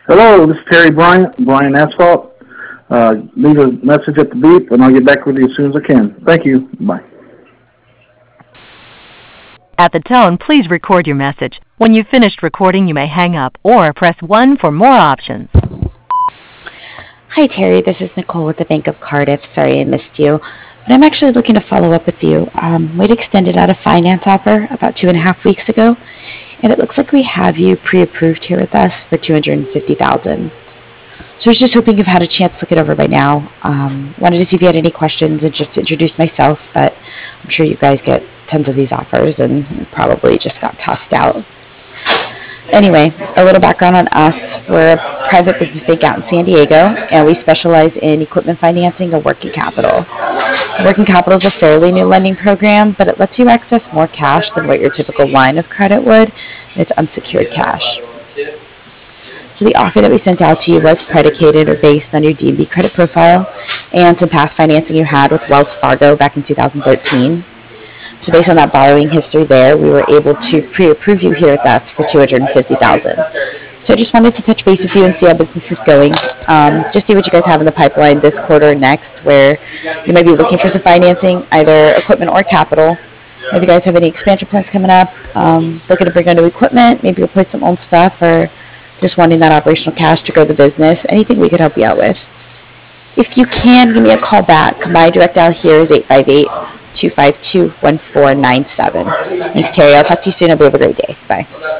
Hello, this is Terry Bryant, Bryant Asphalt. Leave a message at the beep, and I'll get back with you as soon as I can. Thank you. Bye. At the tone, please record your message. When you've finished recording, you may hang up or press 1 for more options. Hi, Terry. This is Nicole with the Bank of Cardiff. Sorry I missed you, but I'm actually looking to follow up with you. We'd extended out a finance offer about 2.5 weeks ago, and it looks like we have you pre-approved here with us for $250,000. So I was just hoping you've had a chance to look it over by now. Wanted to see if you had any questions and just to introduce myself, but I'm sure you guys get tons of these offers and probably just got tossed out. Anyway, a little background on us. We're a private business bank out in San Diego, and we specialize in equipment financing and working capital. Working capital is a fairly new lending program, but it lets you access more cash than what your typical line of credit would, and it's unsecured cash. So the offer that we sent out to you was predicated or based on your D&B credit profile and some past financing you had with Wells Fargo back in 2013. So based on that borrowing history there, we were able to pre-approve you here with us for $250,000. So I just wanted to touch base with you and see how business is going. Just see what you guys have in the pipeline this quarter or next, where you might be looking for some financing, either equipment or capital. If you guys have any expansion plans coming up, looking to bring on new equipment, maybe replace some old stuff, or just wanting that operational cash to grow the business, anything we could help you out with. If you can, give me a call back. My direct dial here is 858-252-1497. Thanks, Terry. I'll talk to you soon. Hope you have a great day. Bye.